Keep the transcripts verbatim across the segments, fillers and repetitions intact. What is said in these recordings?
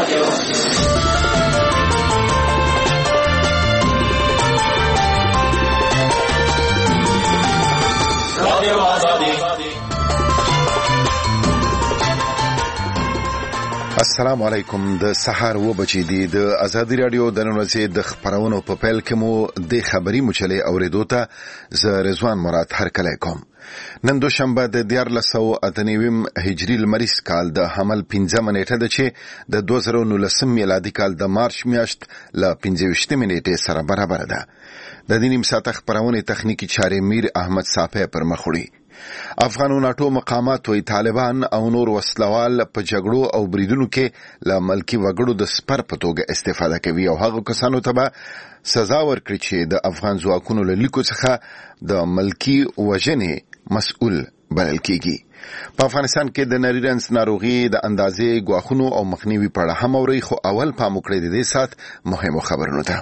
السلام علیکم. د سحر و بچی دی د ازادي رادیو د نونسي د خبرونو په پیل کې مو د خبري مچلې اوریدو ته ز رضوان مراد هر کله کوم. نن دوشنبه د دیارلس سوه اته نوي هجري لمریز کال د حمل پنځمه نیټه ده چې د دوه زره نولسم میلادي کال د مارچ میاشت ل پنځه ویشتمې نیټې سره برابر ده. د دې نیم ساعت خبرونه تخنیکی چارې میر احمد صافی پر مخ وړي. افغانو ناټو مقامات وی طالبان او نور وسلوال په جګړو او بریدونو کې ل ملکی وګړو د سپر په توګه استفاده کوي او هغه کسانو ته به سزا ورکړي چې د افغان ځواکونو له لیکو څخه د ملکی وژنې مسؤل بلل کیږي. په افغانستان کې د نریرنس ناروغي د اندازې غواخونو او مخنیوي په اړه هم اوري، خو اول پام وکړئ د دې سات مهمو خبرونو ته.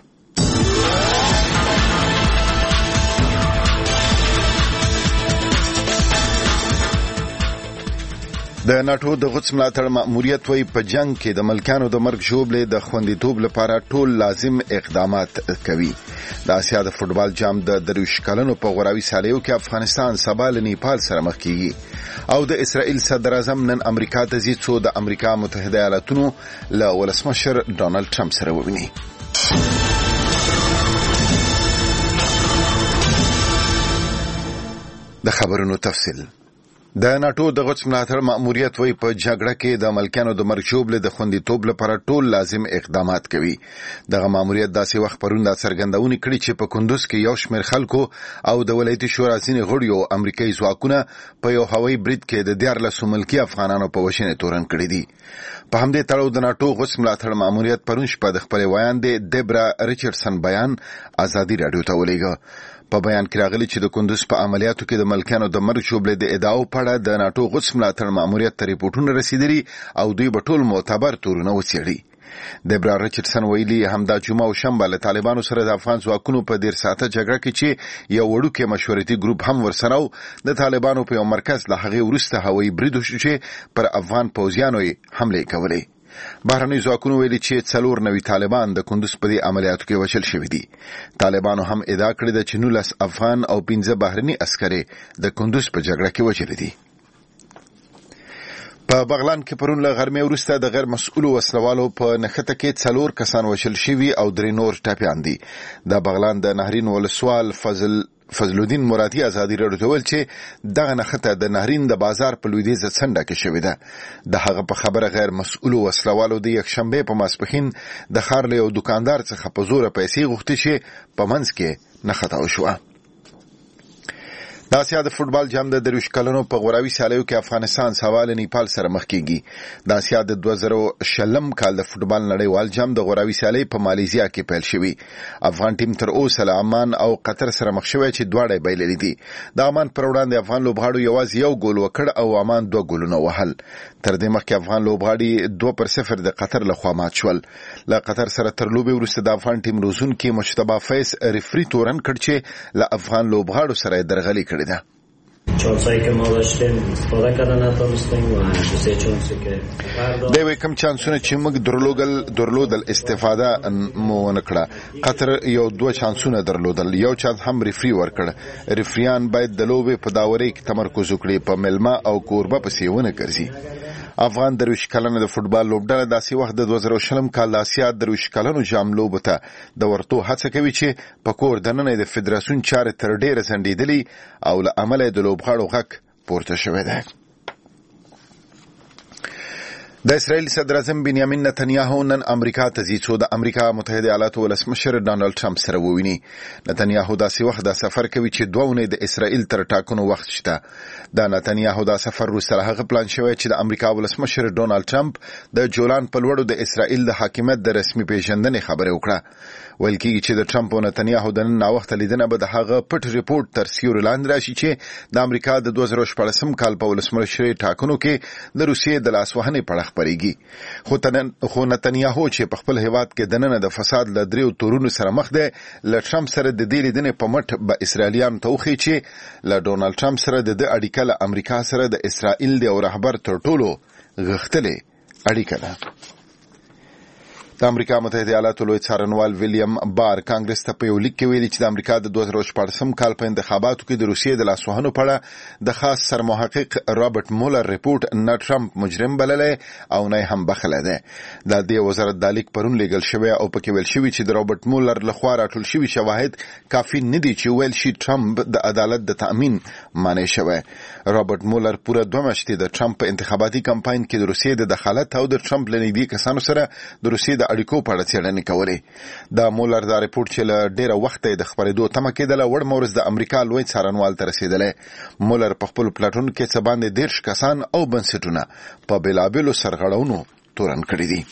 د ناټو د غوڅ ملاتړ مأموریت وی په جنگ کې د ملکانو د مرګ ژوبلې د خوندیتوب لپاره ټول لازم اقدامات کوي. د آسیا د فوټبال جام د درویش کلنو په غوراوي سالیو کې افغانستان سبا له نیپال سره مخ کیږي او د اسرائیل صدر اعظم نن امریکا ته ځي څو د امریکا متحده ایالاتونو له ولسمشر ډونالد ټرمپ سره وویني. د خبرونو تفصیل. د ناټو د غوڅ ملاتړ مأموریت وی په جګړه کې د ملکانو د مرګ ژوبلې د خوندیتوب لپاره ټول لازم اقدامات کوي. دغه مأموریت داسې وخت پرون د څرګندونې کړي چې په کندوز کې یو شمېر خلکو او د ولایتي شورا ځینې غړیو امریکایي ځواکونه په یو هوایي برید کې د دیارلسو ملکي افغانانو په وژنې تورن کړي دي. په همدې تړاو د ناټو غوڅ ملاتړ مأموریت پرون شپه د خپل ویاندې دیبرا ریچارډسن بیان ازادي رادیو ته ولېږه. په بیان کې راغلي چې د کندوز په عملیاتو کې د ملکانو د مرګ ژوبلې د ادعاو په اړه د ناټو غوڅ ملاتړ مأموریت ته ریپورټونه رسیدلي او دوی به ټول معتبر تورونه وڅېړي. دیبرا ریچارډسن ویلي همدا جمعه او شنبه له طالبانو سره د افغان ځواکونو په ډیر ساعته جګړه کې چې یو وړوکی مشورتي ګروپ هم ورسره و، د طالبانو په یو مرکز له هغې وروسته هوایي برید وشو چې پر افغان پوځیانو یې حملې کولې. بهرني ځواکونو ویلي چې څلور نوي طالبان د کندوز په دې عملیاتو کې وژل شوي دي. طالبانو هم ادعا کړې ده چې نولس افغان او پنځه بهرني عسکر د کندوز په جګړه کې وژلي دي. په بغلان کې پرون له غرمې وروسته د غیر مسؤلو وسلوالو په نښته کې څلور کسان وژل شوي او درې نور ټپیان دي. د بغلان د نهرین ولسوال فضل فضل الدین مرادي ازادي رادیو ته ویل چې دغه نښته د نهرین د بازار په لویدیځه څنډه کې شوې ده. د هغه په خبره غیر مسؤلو وسلوالو د یکشنبې په ماسپښین د ښار له یو دوکاندار څخه په زوره پیسې غوښتې چې په منځ کې نښته وشوه. د آسیا د فوټبال جام د درویش کلنو په غوراوي سالیو کې افغانستان سبا له نیپال سره مخ کیږي. د آسیا د دوه زره شلم کال د فوټبال نړیوال جام د غوراوي سالۍ په مالیزیا کې پیل شوی. افغان ټیم تر اوسه له عمان او قطر سره مخ شوی چې دواړه بایللي دي. د عمان پر وړاندې افغان لوبغاړو یوازې یو ګول وکړ او عمان دوه ګولونه وهل. تر دې مخکې افغان لوبغاړي دوه پر صفر د قطر له خوا مات شول. له قطر سره تر لوبې وروسته د افغان ټیم روزونکي مجتبی فیض ریفري تورن کړ چې له افغان لوبغاړو سره درغلي کړې ده. چانسایی که ما داشتیم استفاده کردن نتونستیم و دو سه چانسی که دوی کم چانسونه چې موږ درلودل درلودل استفاده مو نکړه. قطر یو دوه چانسونه درلودل، یو چانس هم ریفری ورکړ. ریفریان باید د لوبې په داوري کې تمرکز وکړي، په ملما او کوربه پسې ونه ګرځي. افغان درویش کلنه د فوټبال لوبډله داسې وخت د دوه زره شلم کال د آسیا درویش کلنو جام لوبو ته د ورتو هڅه کوي چې په کور دننه د فدراسیون چارې تر ډیره ځنډېدلي او له امله د لوبغاړو غږ پورته شوی دی. د اسرائیل صدر اعظم بنیامین نتنیاهو نن امریکا ته ځي څو د امریکا متحده ایالاتو ولسمشر ډونالد ټرمپ سره وویني. نتنیاهو داسې وخت دا سفر کوي چې دوه اونۍ د اسرائیل تر ټاکنو وخت شته. د نتنیاهو دا سفر وروسته هغه پلان شوی چې د امریکا ولسمشر ډونالد ټرمپ د جولان په لوړو د اسرائیل د حاکمیت د رسمي پیژندنې خبرې وکړه. ویل کېږي چې د ټرمپ او نتنیاهو د نن ناوخته لیدنه به د هغه پټ ریپورټ تر سیوري لاندې راشي چې د امریکا د دوه زره شپاړسم کال په ولسمشرۍ ټاکنو کې د روسیې د لاسوهنې په اړه خپرېږي. خو تنن خو نتنیاهو چې په خپل هیواد کې دننه د فساد له دریو تورونو سره مخ دی، له ټرمپ سره د دې لیدنې په مټ به اسرائیلیانو ته وښیي چې له ډونالد ټرمپ سره د ده اړیکه له امریکا سره د اسرائیل د یو رهبر تر ټولو غښتلې اړیکه ده. د امریکا متحده ایالاتو لوی څارنوال ویلیام بار کانګرس ته په یو لیک کې ویلي چې د امریکا د دوه زره شپږم کال په انتخاباتو کې د روسیې د لاسوهنو په اړه د خاص سرمحقق رابرټ مولر ریپورت نه ټرمپ مجرم بللی او نه هم بخښلی دی. د دې وزارت دا لیک پرون لیږل شوی او پکې ویل شوي چې د رابرټ مولر لخوا راټول شوي شواهد کافي نه دي چې ویل شي ټرمپ د عدالت د تأمین معنی شوی. رابرټ مولر پوره دوه میاشتې د ټرمپ په انتخاباتي کمپاین کې د روسیې د دخالت او د ټرمپ له نږدې کسانو سره د روسیې د اړیکو په اړه څېړنې کولې. د مولر دا ریپورت چې له ډېره وخته د خپرېدو تمه کېدله وړ ورځ د امریکا لوی څارنوال ته رسېدلی. مولر په خپلو پلټونو کې څه باندې دېرش کسان او بنسټونه په بېلابېلو سرغړونو تورن کړي دي.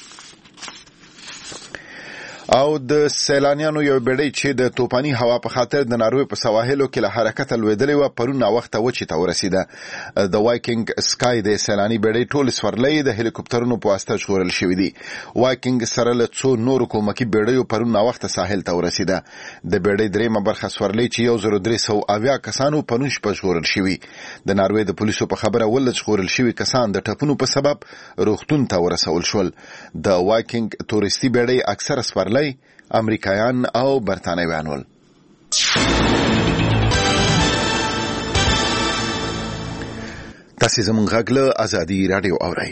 او د سیلانیانو یو بیړۍ چې د توپاني هوا په خاطر د ناروې په سواحلو کې له حرکته لوېدلې وه پرون ناوخته وچې ته ورسېده. د وایکینګ سکای د سیلاني بیړۍ ټول سورلۍ د هلیکوپټرونو په واسطه ژغورل شوي دي. وایکینګ سره له څو نورو کومکي بیړیو پرون ناوخته ساحل ته ورسېده. د بیړۍ درېیمه برخه سورلۍ چې یو زر درې سوه اویا کسانو په نون شپه ژغورل شوي. د ناروې د پولیسو په خبره ولس ژغورل شوي کسان د ټپونو په سبب روغتون ته ورسول شول. د وایکینګ تورستي بیړۍ اکثره سورلۍ امریکایان او برتانویان ول. تاسې زموږ غږ له ازادي راډیو اورئ.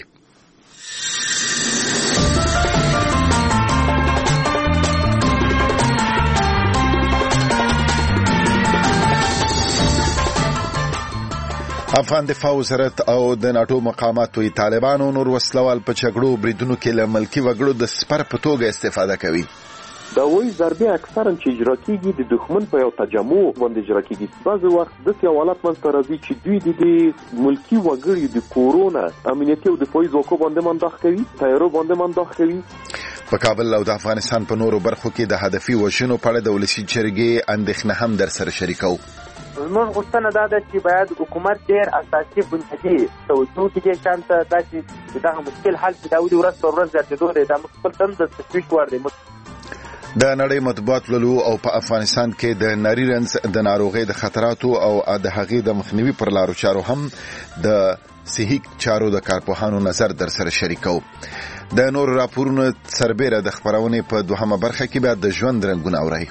افغان دفاع وزارت او د ناټو مقامات وی طالبانو نور وسلوال په چګړو بریدونو کې له ملکي وګړو د سپر په توګه استفاده کوي. دا وایي ضربې اکثرا چې اجرا کېږي د دښمن په یو تجمع باندې اجرا کېږي. بعضې وخت داسې حالات منځته راځي چې دوی د دې ملکي وګړي د کورونه امنیتي او دفاعي ځواکو باندې منداخ کوي، تیارو باندې منداخ کوي. په کابل او د افغانستان په نورو برخو کې د هدفي وژنو په اړه د ولسي جرګې اندېښنه هم در سره شریکو. زموږ غوښتنه دا ده چې باید حکومت ډېر اساسي بنیادي توجه وکړي شان ته داسې چې دغه مشکل حل چې دا ولې ورځ پر ورځ زیاتېدو دی. دا موږ خپل تن د تشویش وړ دی. د نړۍ مطبوعات لولو او په افغانستان کې د نري رنځ د ناروغۍ د خطراتو او د هغې د مخنیوي پر لارو چارو هم د صحي چارو د کارپوهانو نظر در سره شریکو. د نور راپورونو سربیره د خپرونې په دوهمه برخه کې بیا د ژوند رنګونه اورئ.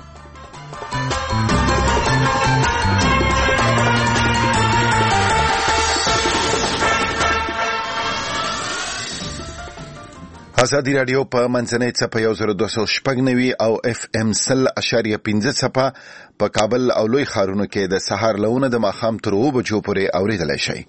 ازادي راډیو په منځنۍ څپه یو زر دوه سوه شپږ نوي او اف ام سل اشاریه پنځه څپه په کابل او لوی ښارونو کې د سهار له اووه د ماښام تر اووه بجو پورې اورېدلی شئ.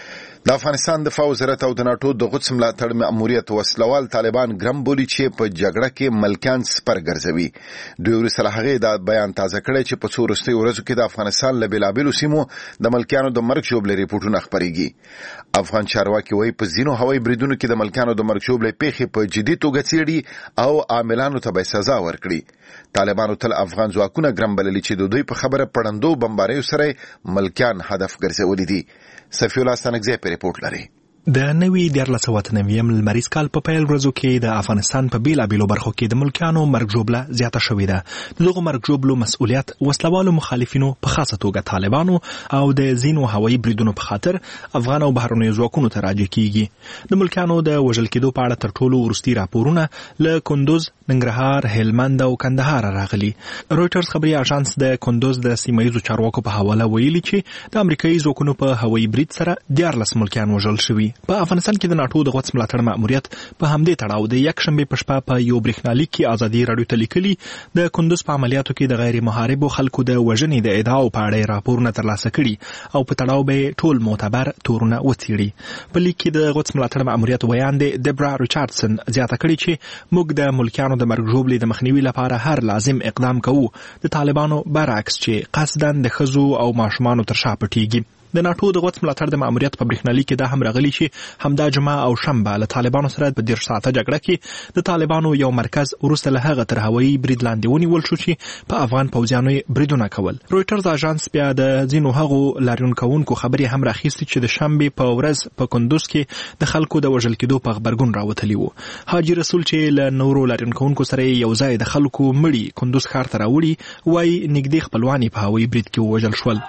د افغانستان دفاع وزارت او د ناټو د قدس ملاتړ مأموریت وسلوال طالبان ګرم بولي چې په جګړه کې ملکیان سپر ګرځوي. دوی وروسته له هغې دا بیان تازه کړی چې په څو وروستیو ورځو کې د افغانستان له بېلابېلو سیمو د ملکیانو د مرګ ژوبلې ریپورټونه خپرېږي. افغان چارواکي وایي په ځینو هوایي بریدونو کې د ملکیانو د مرګ ژوبلې پیښې په جدي توګه څېړي او عاملانو ته به سزا ورکړي. طالبانو تل افغان ځواکونه ګرم بللي چې د دوی په خبره پړندو بمباریو سره ملکیان هدف ګرځولي دي. صفی الله ستانکزی په ریپورت لري. د نوي دیارلس سوه اته نوي لمریز کال په پیل ورځو کې د افغانستان په بیلابیلو برخو کې د ملکیانو مرګ ژوبله زیاته شوې ده. د دغو مرګ ژوبلو مسؤلیت وسلوالو مخالفینو په خاصه توګه طالبانو او د ځینو هوایي بریدونو په خاطر افغان او بهرنیو ځواکونو ته راجع کیږي. د ملکیانو د وژل کېدو په اړه تر ټولو وروستي راپورونه له کندوز، ننګرهار، هلمند او کندهار راغلي. رویټرز خبري اژانس د کندوز د سیمه ییزو چارواکو په حواله ویلي چې د امریکایي ځواکونو په هوایي برید سره دیارلس ملکیان وژل شوي. په افغانستان کې د ناټو د قدس ملاتړ مأموریت په همدې تړاو د یکشنبې په شپه په یو برېښنالیک کې ازادي راډیو ته لیکلي د کندوز په عملیاتو کې د غیر محاربو خلکو د وژنې د ادعاو په اړه راپورونه ترلاسه کړي او په تړاو به ټول معتبر تورونه وڅېړي. په لیک کې د قدس ملاتړ مأموریت ویان دی دبرا ریچارډسن زیاته کړې چې موږ د ملکیانو د مرګ ژوبلې د مخنیوي لپاره هر لازم اقدام کوو، د طالبانو برعکس چې قصدا د ښځو او ماشومانو تر شا پټېږي. د ناټو د قدس ملاتړ د مأموریت په برېښنالیک کې دا هم راغلي چې همدا جمعه او شنبه له طالبانو سره په دېرش ساعته جګړه کې د طالبانو یو مرکز وروسته له هغه تر هوایي برید لاندې ونیول شو چې په افغان پوځیانو یې بریدونه کول. رویټرز اژانس بیا د ځینو هغو لاریون کوونکو خبرې هم راخیستې چې د شنبې په ورځ په کندوز کې د خلکو د وژل کېدو په غبرګون راوتلي وو. حاجي رسول چې له نورو لاریون کوونکو سره یو ځای د خلکو مړي کندوز ښار ته راوړي وایي نږدې خپلوان یې په هوایي برید کې ووژل شول.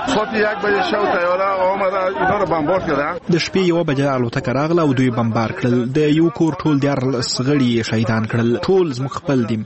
ساعت یک بجه شب طیاره آمده اینا رو بمبارد کردن. د شپې یو بجه الوتکه راغله او دوی بمبار کړل. د یو کور ټول دیارلس غړي شهیدان کړل. ټول زموږ خپل دي.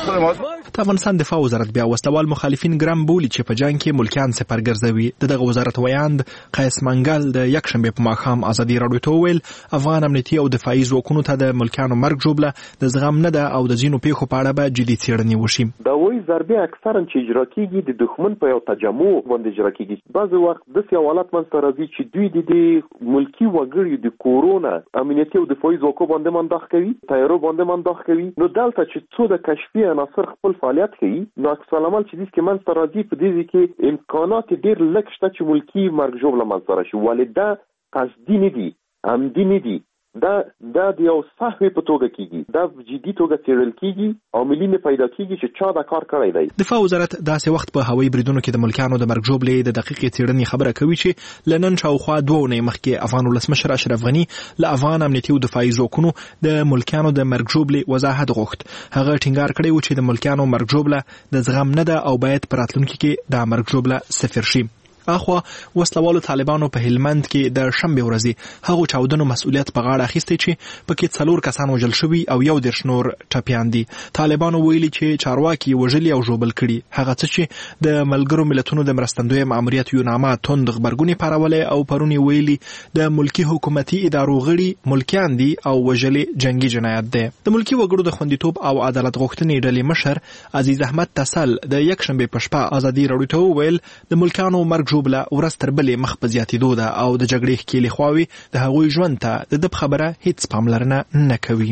د افغانستان دفاع وزارت بیا وسلوال مخالفین ګرام بولي چې په جنگ کې ملکیان سپر ګرځوي. دغه وزارت ویاند قیس منګل د یک شنبه په ماښام ازادي راډیو ته وویل افغان امنیتي او دفاعي ځواکونو ته د ملکیانو مرګ ژوبله د زغم نه ده او د ځینو پیښو په اړه به جدي څېړنې وشي. دا وایي ضربې اکثرا چې اجرا کیږي د دښمن په یو تجمع باندې اجرا کیږي. بعضې وخت داسې حالات منځته راځي چې دوی د ملکي وګړي د کورونه امنیتي او دفاعي ځواکو باندې منداخ کوي، تیارو باندې منداخ کوي. نو دلته چې څو د کشفي عناصر خپل فعالیت کوي نو عکس العمل چې دې کې منځته راځي په دې کې امکانات ډېر لږ شته چې ملکي مرګ ژوبله منځته راشي. ولې دا قصدي نه دي، عمدي نه دي. دا دا د یو صحوی په توګه کیږي، دا جدي توګه څېړل کیږي او ملي نه پیدا کیږي چې چا دا کار کړی دی. دفاع وزارت داسې وخت په هوایي بریدونو کې د ملکیانو د مرګ ژوبلې د دقیقې څېړنې خبره کوي چې له نن شاوخوا دوه اونۍ مخکې افغان ولسمشر اشرف غني له افغان امنیتي او دفاعي ځواکونو د ملکیانو د مرګ ژوبلې وضاحت غوښت. هغه ټینګار کړی و چې د ملکیانو مرګ ژوبله د زغم نه ده او باید په راتلونکي کې دا مرګ ژوبله صفر شي. اخوا وسلوالو طالبانو په هلمند کې د شنبه ورځې هغو چاودنو مسؤلیت په غاړه اخیستی چې پکې څلور کسان وژل شوي او یو دېرش نور ټپیان دي. طالبانو ویلي چې چارواکي وژلي او ژوبل کړي. هغه څه چې د ملګرو ملتونو د مرستندوی ماموریت یونامه توند غبرګونې پارولې او پرونی ویلي د ملکی حکومتي ادارو غړي ملکیان دي او وژلي جنگي جنایت دی. د ملکی وګړو د خوندیتوب او عدالت غوښتنې ډلې مشر عزیز احمد تسل د یک شنبه په شپه ازادي راډیو ته وویل د ملکانو مرګ ژوبله ورځ تر بلې مخ په زیاتېدو ده او د جګړې ښکېلې خواوې د هغوی ژوند ته د ده په خبره هیڅ پاملرنه نه کوي.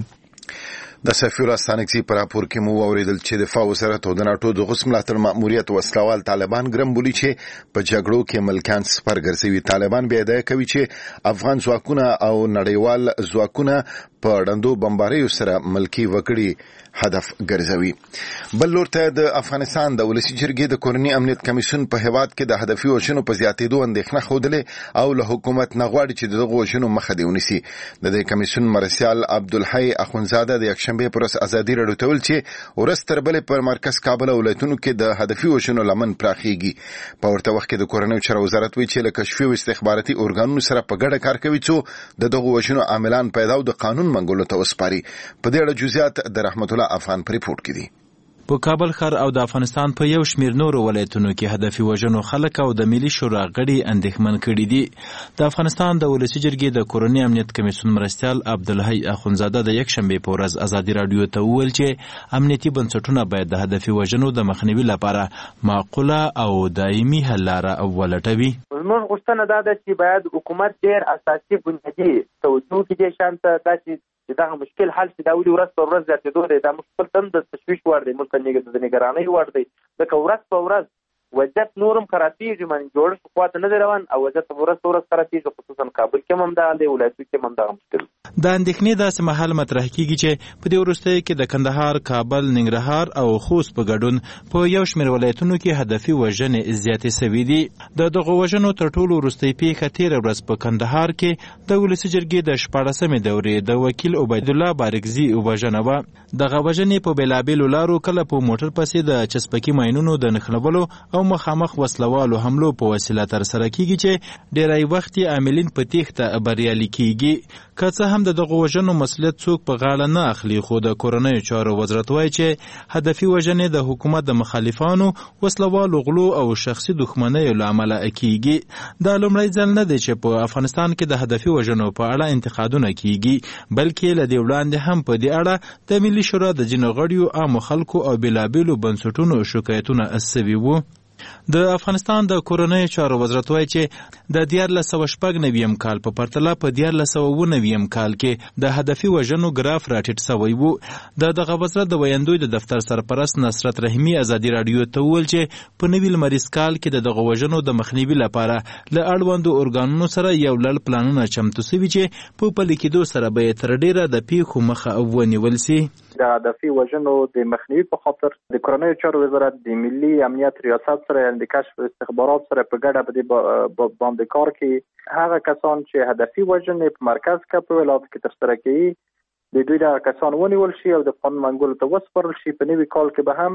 د سفیر استانکسي پر راپور کې مو اوریدل چې دفاع وزارت او د ناټو د غوث ملاتړ ماموریت وسلوال طالبان ګرم بولي چې په جګړو کې ملکان سپر ګرځوي. طالبان بیا ادعا کوي چې افغان ځواکونه او نړیوال ځواکونه په ډندو بمباریو سره ملکی وګړي هدف ګرځوي. بل لور ته د افغانستان د ولسي جرګې د کورني امنیت کمیسیون په هیواد کې د هدفي وژنو په زیاتېدو اندېښنه ښودلې او له حکومت نه غواړي چې دغه وژنو مخه دې ونیسي. د دې کمیسیون مرسیال عبدالحی اخونزاده د یکشنبې پر ورځ ازادي راډیو ته ویل چې ورځ تر بلې پر مرکز کابل او ولایتونو کې د هدفي وژنو لمن پراخېږي. په ورته وخت کې د کورنیو چارو وزارت وایي چې له کشفي او استخباراتي ارګانونو سره په ګډه کار کوي څو د دغه وژنو عاملان پیدا او د قانون منګولو ته وسپاري. په دې اړه جزئیات د رحمت الله افغان په ریپورت کې دي. په کابل ښار او د افغانستان په یو شمیر نورو ولایتونو کې هدفي وژنو خلک او د ملي شورا غړي اندېښمن کړي دي. د افغانستان د ولسي جرګې د کورني امنیت کمیسیون مرستیال عبدالحی اخونزاده د یک شنبې په ورځ ازادي راډیو ته وویل چې امنیتي بنسټونه باید د هدفي وژنو د مخنیوي لپاره معقوله او دایمي حل لاره ولټوي. زموږ غوښتنه دا ده چې باید حکومت ډېر اساسي بنیادي توجه کړي شانته داسې چې دغه مشکل حل شي. دا ولې ورځ په ورځ زیاتېدو دی، دا موږ خپل تم د تشویش وړ دی، موږ ته د نګرانۍ وړ دی. ځکه ورځ په ورځ وضعیت نورم خرابېږي، من جوړښت خواته نه دی روان او وضعیت ورځ په ورځ خرابېږي، خصوصا کابل کې هم همدغه دی، ولایتونو کې هم همدغه مشکل. د اندېښنې داسې مهال مطرح کېږي چې په دې وروستیو کې د کندهار، کابل، ننګرهار او خوست په ګډون په یو شمېر ولایتونو کې هدفي وژنې زیاتې سوي دي. د دغو وژنو تر ټولو وروستۍ پیښه تېره ورځ په کندهار کې د ولسي جرګې د شپاړسمې دورې د وکیل عبیدالله بارکزي وژنه وه. دغه وژنې په بېلابېلو لارو کله په موټر پسې د چسپکي ماینونو د نښلولو او مخامخ وسلوالو حملو په وسیله ترسره کېږي چې ډېری وخت یې عاملین په تېښته بریالي کېږي. که څه هم د دغو وژنو مسؤلیت څوک په غاړه نه اخلي، خو د کورنیو چارو وزارت وایي چې هدفي وژنې د حکومت د مخالفانو، وسلوالو غلو او شخصي دښمنیو له امله کېږي. دا لومړی ځل نه دی چې په افغانستان کې د هدفي وژنو په اړه انتقادونه کېږي، بلکې له دې وړاندې هم په دې اړه د ملي شورا د ځینو غړیو، عامو خلکو او بېلابېلو بنسټونو شکایتونه سوي وو. د افغانستان د کورنیو چارو وزارت وایي چې د دیارلس سوه شپږ نویم کال په پرتله په دیارلس سوه اووه نویم کال کې د هدفي وژنو ګراف راټیټ سوی و. د دغه وزارت د ویاندوی د دفتر سرپرست نصرت رحیمي ازادي راډیو ته وویل چې په نوي لمریز کال کې د دغه وژنو د مخنیوي لپاره له اړوندو ارګانونو سره یو لړ پلانونه چمتو سوي چې په پلي کېدو سره به یې تر ډېره د پیښو مخه ونیول سي. د هدفي وژنو د مخنیوي په خاطر د کورنیو چارو وزارت د ملي امنیت ریاست سره د کشف استخبارات سره په ګډه په باندې کار کوي. هغه کسان چې هدفي وژنې په مرکز کې په ولایت کې ترسره کوي د دوی د کسان ونیول شي او د قانون منګولو ته وسپارل شي. په نوي کال کې به هم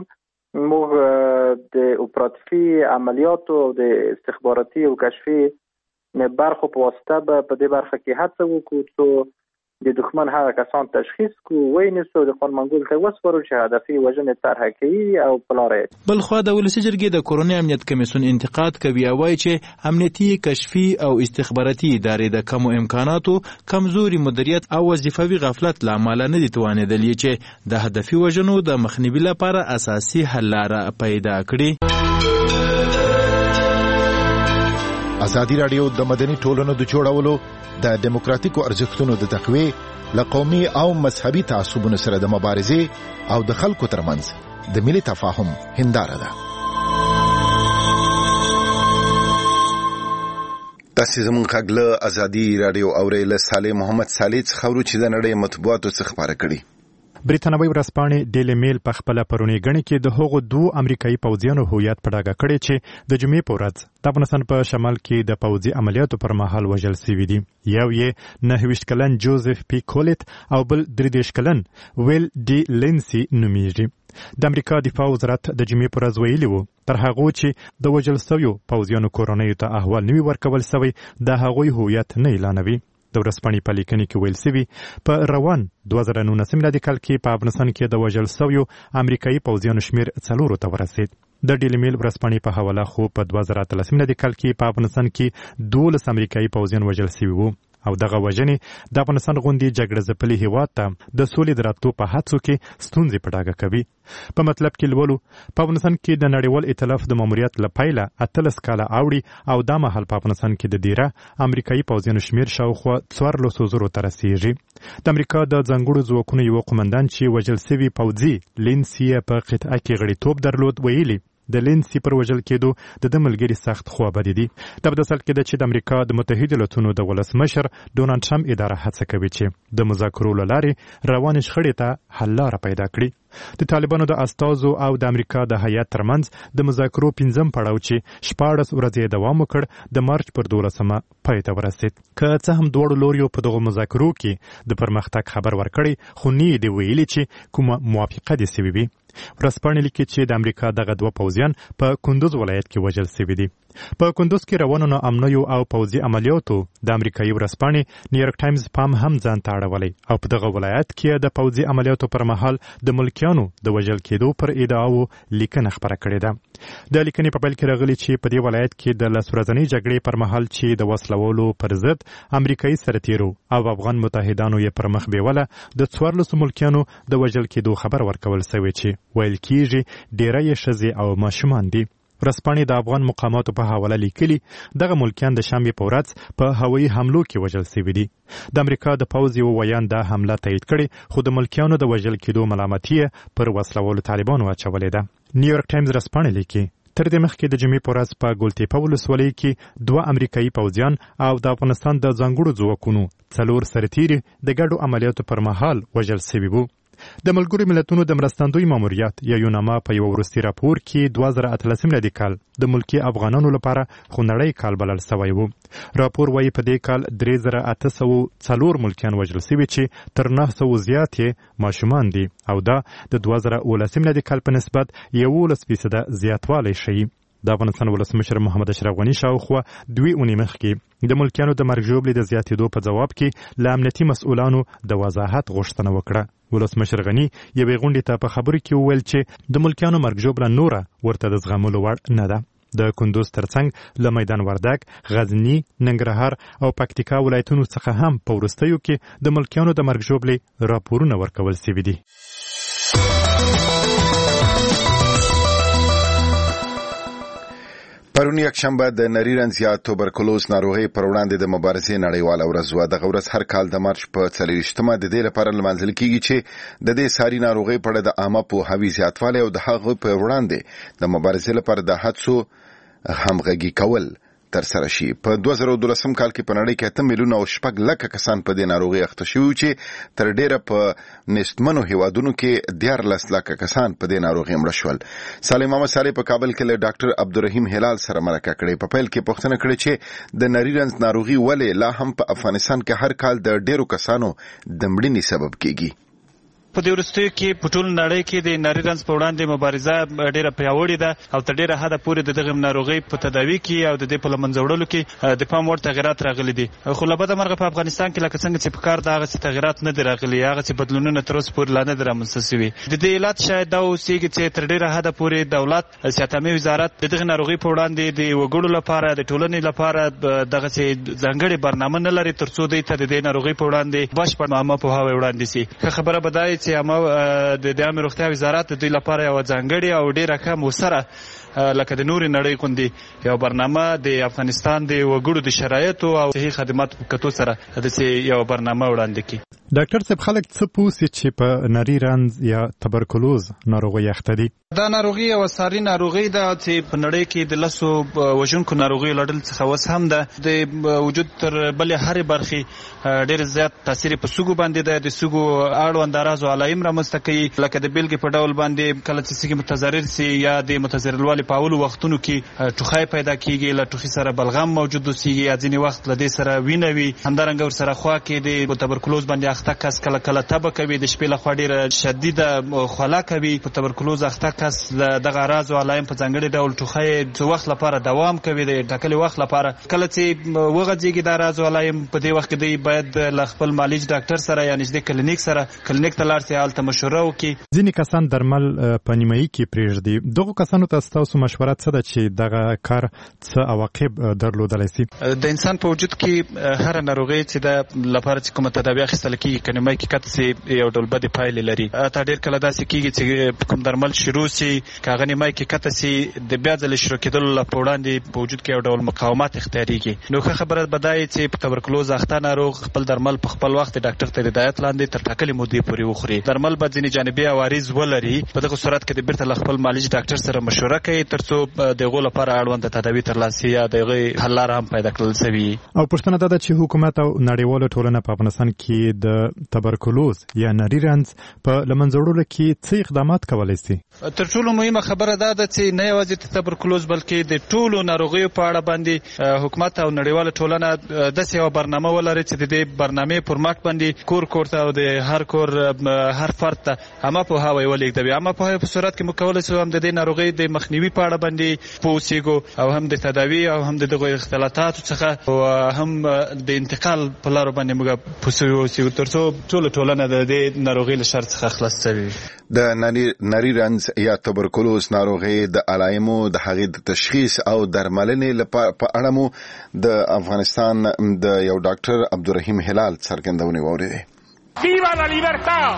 موږ د اپراتیفي عملیاتو او د استخباراتي او کشفي برخو په واسطه به په دې برخه کې هڅه وکړو چې د دښمن هغه کسان تشخیص کو وینسو د خپل منګول ته وسپارو چې هدفي وژنې طرح کوي او پلاره. بل خو د ولسی جرګې د کورونی امنیت کمیسیون انتقاد کوي او وايي چې امنیتي کشفي او استخباراتي ادارې د کم امکاناتو کمزوري مدیریت او وظیفوي غفلت لامل نه دي توانیدل چې د هدفي وژنو د مخنیوي لپاره اساسي حل لاره پیدا کړي. ازادي راډیو د مدني ټولنو د جوړولو د دیموکراتیکو ارزښتونو د تقویې له قومي او مذهبي تعصبونو سره د مبارزې او د خلکو ترمنځ د ملي تفاهم هنداره ده. تاسو زموږ غږ له ازادي راډیو اورئ له صالح محمد صالح څخه ورو چې د نړۍ مطبوعاتو څخه خبره کړي. بریتانوي ورځپاڼې ډیلی میل په خپل پرونی غنی کې د هغو دوه امریکایي پوځیانو هویت په ډاګه کړی چې د جمعې په ورځ د افغانستان په شمال کې د پوځي عملیاتو پر مهال وژل شوي دي. یو یې نهه ویشت کلن جوزف پی کولت او بل درې دېرش کلن ویل ډي لینسي نومیږي. د امریکا دفاع وزارت د جمعې په ورځ ویلي وو تر هغه چې د وژل شویو پوځیانو کورنیو ته احوال نوي ورکول شوی د هغوی هویت نه اعلانوي. د ورځپاڼې په لیکنې کې ویل شوي په روان دوه زره نولس میلادي کال کې په افغانستان کې د وژل شویو امریکایي پوځیانو شمېر څلورو ته ورسېد. د ډیلی میل ورځپاڼې په حواله خو په دوه زره اتلس میلادي کال کې په افغانستان کې دولس امریکایي پوځیان وژل شوي وو او دغه وژنې د افغانستان غوندي جګړه ځپلي هیواد ته د سولې د راتلو په هڅو کې ستونزې په ډاګه کوي. په مطلب کې لولو په افغانستان کې د نړیوال ائتلاف د ماموریت له پیله اتلس کاله اوړي او دا مهال په افغانستان کې د ډیره امریکایي پوځیانو شمېر شاوخوا څوارلسو زرو ته رسیږي. د امریکا د ځانګړو ځواکونو یو قومندان چې وژل شوي پوځي لینسي په قطعه کې غړیتوب درلود ویلي د لینسي پر وژل کېدو د د ملګري سخت خوابدي دي. دا په داسې کې ده چې د امریکا د متحده ایالاتونو د ولسمشر ډونالډ ټرمپ اداره هڅه کوي چې د مذاکرو له لارې روانې شخړې ته حل لاره پیدا کړي. د طالبانو د استازو او د امریکا د هیات ترمنځ د مذاکرو پنځم پړاو چې شپاړس ورځې دوام وکړ د مارچ پر دولسمه پای ته ورسېد. که څه هم دواړو لوریو په دغو مذاکرو کې د پرمختګ خبر ورکړی خو نه یې د ویلي چې کومه موافقه دې سوې وي. ورځپاڼې لیکي چې د امریکا دغه دوه پوځیان په کندوز ولایت کې وژل شوي دي. په کندوز کې روانو ناامنیو او پوځي عملیاتو د امریکایي ورځپاڼې نیویارک ټایمز پام هم ځان ته اړولی او په دغه ولایت کې د پوځي عملیاتو پر مهال د ملکیانو د وژل کېدو پر ادعاو لیکنه خپره کړې ده. د لیکنې په پیل کې راغلي چې په دې ولایت کې د لس ورځنۍ جګړې پر مهال چې د وسلوالو پر ضد امریکایي سرتیرو او افغان متحدانو یې پر مخ بیوله د څوارلسو ملکیانو د وژل کېدو خبر ورکول شوی چې ویل کېږي ډیری یې ښځې او ماشومان دي. ورځپاڼې د افغان مقاماتو په حواله لیکلي دغه ملکیان د شنبې په ورځ په هوایي حملو کې وژل شوي دي. د امریکا د پوځ یو ویان دا حمله تایید کړې خو د ملکیانو د وژل کېدو ملامتي پر وسلوالو طالبانو اچولې ده. نیویارک ټایمز ورځپاڼې لیکي تر دې مخکې د جمعې په ورځ په ګولتیپه ولسوالۍ کې دوه امریکایي پوځیان او د افغانستان د ځانګړو ځواکونو څلور سرتیري د ګډو عملیاتو پر مهال وژل شوي وو. د ملګرو ملتونو د مرستندوی ماموریت یا یوناما په یو وروستي راپور کې دوه زره اتلس میلادي کال د ملکي افغانانو لپاره خونړی کال بلل شوی و. راپور وایي په دې کال درې زره اته سوه څلور ملکیان وژل شوي چې تر نهه سوه زیات یې ماشومان دي او دا د دوه زره اوولس میلادي کال په نسبت یولس فیصده زیاتوالی ښیي. د افغانستان ولسمشر محمد اشرف غني شاوخوا دوی اونۍ مخکې د ملکیانو د مرګ ژوبلې د زیاتېدو په ځواب کې له امنیتي مسؤلانو د وضاحت غوښتنه وکړه. ولسمشر غني یوې غونډې ته په خبرو کې وویل چې د ملکیانو مرګ ژوبله نوره ورته د زغملو وړ نه ده. د کندوز ترڅنګ له میدان وردګ، غزني، ننګرهار او پکتیکا ولایتونو څخه هم په وروستیو کې د ملکیانو د مرګ ژوبلې راپورونه ورکول شوي دي. پرون یکشنبه د نری رنځ یا توبرکلوز ناروغۍ پر وړاندې د مبارزې نړیواله ورځ وه. دغه ورځ هر کال د مارچ په څلېرویشتمه د دې لپاره لمانځل کېږي چې د دې ساري ناروغۍ په اړه د عامه پوهاوي زیاتوالی او د هغې په وړاندې د مبارزې لپاره د هڅو همغږي کول ترسره شي. په دوه زره دولسم کال کې په نړۍ کې اته میلیونه او شپږ لکه کسان په دې ناروغۍ اخته شوي چې تر ډیره په نېستمنو هیوادونو کې دیارلس لکه کسان په دې ناروغۍ مړه شول. صالح محمد صالح په کابل کې له ډاکټر عبدالرحیم هلال سره مرکه کړې. په پیل کې پوښتنه کړې چې د نری رنځ ناروغي ولې لا هم په افغانستان کې هر کال د ډیرو کسانو د مړینې سبب کیږي. په دې وروستیو کې په ټول نړۍ کې د ناري رنځ په وړاندې مبارزه ډېره پیاوړې ده او تر ډېره حده پورې د دغه ناروغۍ په تداوي کې او د دې په له منځه وړلو کې د پام وړ تغیرات راغلي دي. خو له بده مرغه په افغانستان کې لکه څنګه چې په کار ده هغسې تغیرات نه دي راغلي، هغسې بدلونونه تر اوسه پورې لا نه دي رامنځته شوي. د دې علت شاید دا اوسېږي چې تر ډېره حده پورې دولت صحتمي وزارت د دغې ناروغۍ په وړاندې د وګړو لپاره د ټولنې لپاره دغسې ځانګړې برنامه نه لري تر څو دوی ته د دې ناروغۍ په وړاندې بشپړ عامه پوهاوی وړاندې شي. ښه خبره به دا وي چې عامه د عامې روغتیا وزارت د دوی لپاره یوه ځانګړې او ډېره ښه موثره لکه د نورې نړۍ غوندې یو برنامه د افغانستان د وګړو د شرایطو او صحي خدماتو په کتو سره داسې یوه برنامه وړاندې کړي. ډاکټر صاحب، خلک څه پوه سي چې په نري رنځ یا تبرکلوز ناروغۍ اخته دي؟ دا ناروغي یوه ساري ناروغي ده چې په نړۍ کې د لسو وژونکو ناروغیو له ډلې څخه اوس هم ده. د وجود تر بلې هرې برخې ډېر زیات تاثیر په سږو باندې ده. د سږو اړوند اراز او علایم رامنځته کوي، لکه د بېلګې په ډول باندې کله چې سږي متضرر سي یا د متضرروالي په اولو وختونو کې ټوخی پیدا کېږي، له ټوخي سره بلغم موجود اوسېږي یا ځینې وخت له دې سره وینه وي. همدارنګه ورسره خوا کې د تبرکلوز باندې اخته کس کله کله تبه کوي، د شپې لخوا ډېره شدیده خوله کوي. په تبرکلوز اخته کس دغه اراز او علایم په ځانګړي ډول ټوخی څه وخت لپاره دوام کوي، د ټاکلي وخت لپاره. کله چې وغځېږي دا اراز او علایم په دې وخت کې دوی باید له خپل معالج ډاکټر سره یا نږدې کلینیک سره کلینیک ته لاړ سي، هلته مشوره وکړي. ځینې کسان درمل په نیمایي کې پرېږدي. دغو کسانو ته ستاسو مشوره څه ده چې دغه کار څه عواقب درلودلی سي؟ د انسان په وجود کې هره ناروغي چې ده لپاره چې کومه تداوي اخیستل کېږي که نیمایي کې کته سي یو ډول بدې پایلې لري. حتی ډېر کله داسې کېږي چې کوم درمل شروع سي که هغه نیمایي کې کته سي د بیا ځلې شروع کېدلو په وړاندې په وجود کې یو ډول مقاومت اختیارېږي. نو ښه خبره به دا وي چې په تبرکلوز اخته ناروغ خپل درمل په خپل وخت د ډاکټر تر هدایت لاندې تر ټاکلې مودې پورې وخوري. درمل به ځینې جانبي عوارض ولري، په دغه صورت کې د بیرته له خپل معالج ډاکټر سره مشوره کوي تر څو د هغو لپاره اړونده تداوي ترلاسه یا د هغې حل لاره هم پیدا کړل سوي. او پوښتنه دا ده چې حکومت او نړیواله ټولنه په افغانستان کې د تبرکلوز یا نري رنځ په له منځه وړلو کې څه اقدامات کولی سي؟ تر ټولو مهمه خبره دا ده چې نه یوازې د تبرکلوز بلکې د ټولو ناروغیو په اړه باندې حکومت او نړیواله ټولنه داسې یوه برنامه ولري چې د دې برنامې پر مټ باندې کور کور ته او د هر کور هر فرد ته عامه پوهاوی ولېږدوي. عامه پوهاوی په صورت کې موږ کولی شو هم د دې ناروغۍ د مخنیوي په اړه باندې پوه اوسېږو او هم د تداوي او هم د دغو اختلاطاتو څخه او هم د انتقال په لارو باندې موږ پوه شوي اوسېږو تر څو ټوله ټولنه د دې ناروغۍ له شر څخه خلاص شوې وي. د نري رنځ یا تبرکلوز ناروغۍ د علایمو د هغې د تشخیص او درملنې لپاره په اړه مو د افغانستان د یو ډاکټر عبدالرحیم هلال څرګندونې واورېدې. ویوا لا لیبرتا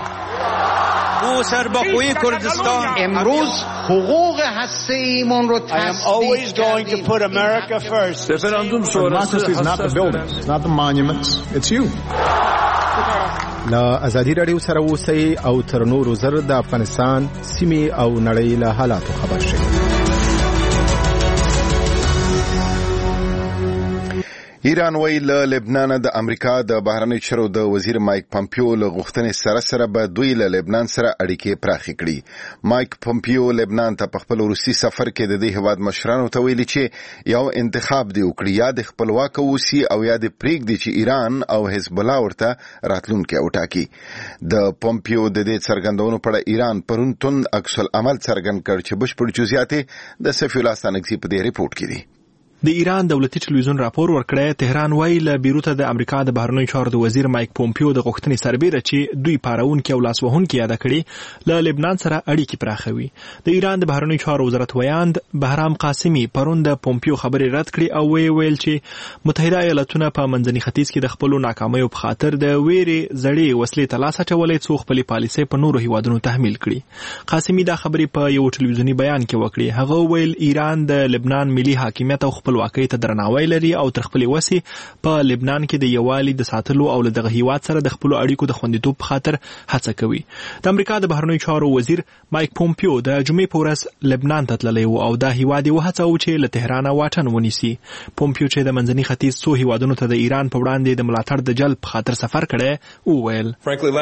او سربخوی کردستان امروز حقوق هسته‌ایمان رو I am always going to put America first. Referendum sonrası is not the buildings, it's not the monuments, it's you. له ازادي راډیو سره اوسئ او تر نورو زر د افغانستان سیمې او نړۍ له حالاتو خبر شئ. ایران وی له لبنان د امریکا د بهرنی چارو د وزیر مایک پمپیو له غوښتنې سره سره به دوی له لبنان سره اړیکې پراخې کړي. مایک پمپیو لبنان ته په خپل روسي سفر کې د دې هیواد مشرانو ته ویلي چې یو انتخاب دی وکړي، یا د خپلواک اوسي او یا د پرېږدي چې ایران او حزب الله ورته راتلونکی وټاکي. د پمپیو د دې څرګندونو په اړه ایران پرون توند عکس العمل څرګند کړ چې بشپړ جزئیات د سفیر الله ستانکزي په دې ریپورت کې دي. د ایران دولتي ټلویزیون راپور ورکړی تهران وایي له بیروت د امریکا د بهرنیو چارو د وزیر مایک پومپیو د غوښتنې سربیره چې دوی پارونکي او لاسوهونکي یاده کړي له لبنان سره اړیکې پراخوي. د ایران د بهرنیو چارو وزارت ویاند بهرام قاسمي پرون د پومپیو خبرې رد کړې او وی ویل چې متحده ایالاتونه په منځني ختیځ کې د خپلو ناکامیو په خاطر د ویرې زړې وسلې ته لاس اچولی څو خپلې پالیسۍ په نورو هیوادونو تحمیل کړي. قاسمي دا خبرې په یو ټلویزیوني بیان کې وکړې. هغه ویل ایران د لبنان ملي حاکمیت او خپلواکۍ ته درناوی لري او تر خپلې وسې په لبنان کې د یووالي د ساتلو او له دغه هیواد سره د خپلو اړیکو د خوندیتوب په خاطر هڅه کوي. د امریکا د بهرنیو چارو وزیر مایک پومپیو د جمعې په ورځ لبنان ته تللی و او دا هیواد یې وهڅاوه چې له تهرانه واټن ونیسي. پومپیو چې د منځني ختیځ څو هیوادونو ته د ایران په وړاندې د ملاتړ د جلب په خاطر سفر کړی وویل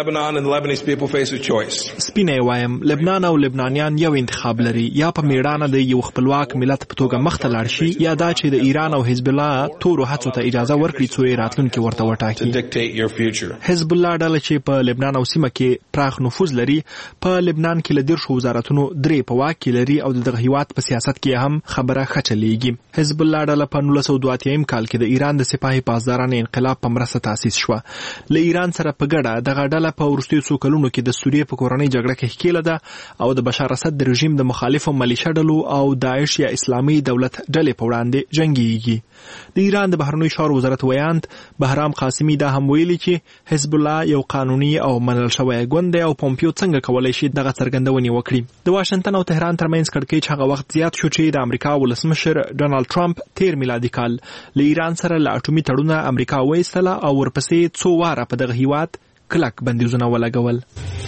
سپینه یې وایم لبنان او لبنانیان یو انتخاب لري، یا په میړانه د یو خپلواک ملت په توګه مخته لاړ شي یا دا چې د ایران او حزب الله تورو هڅو ته اجازه ورکړي څو یې راتلونکي ورته وټاکي. حزب الله ډله چې په لبنان او سیمه کې پراخ نفوذ لري، په لبنان کې له دیرشو وزارتونو درې په واک کې لري او دغه هیواد په سیاست کې هم خبره ښه چلیږي. حزب الله ډله په نولس سوه دوه اتیا کال کې د ایران د سپاهي پاسدارانو انقلاب په مرسته تاسیس شوه. له ایران سره په ګډه دغه ډله په وروستیو څو کلونو کې د سوریې په کورنۍ جګړه کې ښکېله ده او د بشار اسد د رژیم د مخالفو ملیشه ډلو او داعش یا اسلامي دولت ډلې په وړاندې جنګېږي. د ایران د بهرنیو چارو وزارت ویاند بهرام قاسمي دا هم ویلي چې حزب الله یو قانوني او منل شوی ګوند دی او پومپیو څنګه کولای شي دغه څرګندونې وکړي. د واشنگټن او تهران ترمنځ کړکېچ هغه وخت زیات شو چې د امریکا ولسمشر ډونالد ټرمپ تیر میلادي کال له ایران سره له اټومي تړونه امریکا وایستله او ورپسې څو واره په دغه هیواد کلک بندیزونه ولګول.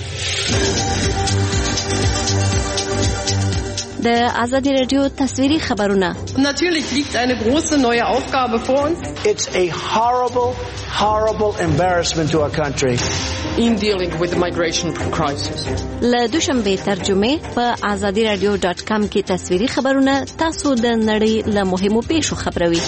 د آزادی رادیو تصویری خبرونه. Natürlich liegt eine große neue Aufgabe vor uns. It's a horrible, horrible embarrassment to our country. In dealing with the migration crisis. له دوشنبه ترجمه په آزادی رادیو ډاټ کام کې تصویری خبرونه تاسو د نړۍ له مهمو پیښو خبروي.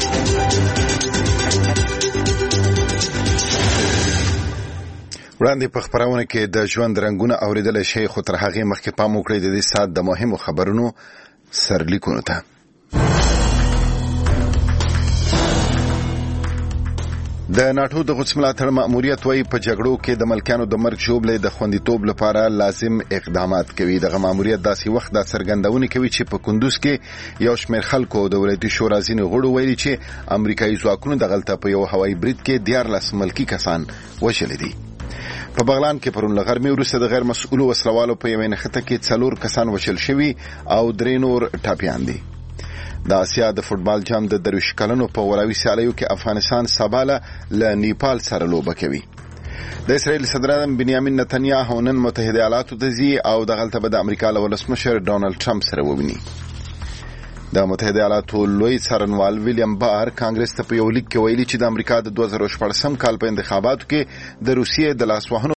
وړاندې په خبرونه کې د ژوند رنگونه اوریدل شي، خو تر هغه مخکې پام وکړئ د دې سات د مهمو خبرونو سرلیکونو ته. د ناټو د غوڅ ملاتړ مأموریت وایي په جګړو کې د ملکانو د مرګ ژوبلې د خوندیتوب لپاره لازم اقدامات کوي. دغه مأموریت داسې وخت د څرګندونې کوي چې په کندوز کې یو شمېر خلکو د ولایتي شورا ځینې غړو ویلي چې امریکایي ځواکونو دغلته په یو هوایي برید کې دیارلس ملکي کسان وژلي دي. په بغلان کې پرون له غرمې وروسته د غیر مسؤلو وسلوالو په یوې نښته کې څلور کسان وژل شوي او درې نور ټپیان دي. د آسیا د فوټبال جام د درویش کلنو په وراوي سیالیو کې افغانستان سباله له نیپال سره لوبه کوي. د اسرائیل صدر اعظم بنیامین نتنیاهو نن متحده ایالاتو ته ځي او دغلته به د امریکا له ولسمشر ډونالد ټرمپ سره وویني. د متحده ایالاتو لوی څارنوال ویلیام بار کانګرس ته په یو لیک کې ویلي چې د امریکا د دوه زره شپږم کال په انتخاباتو کې د روسیې د لاسوهنو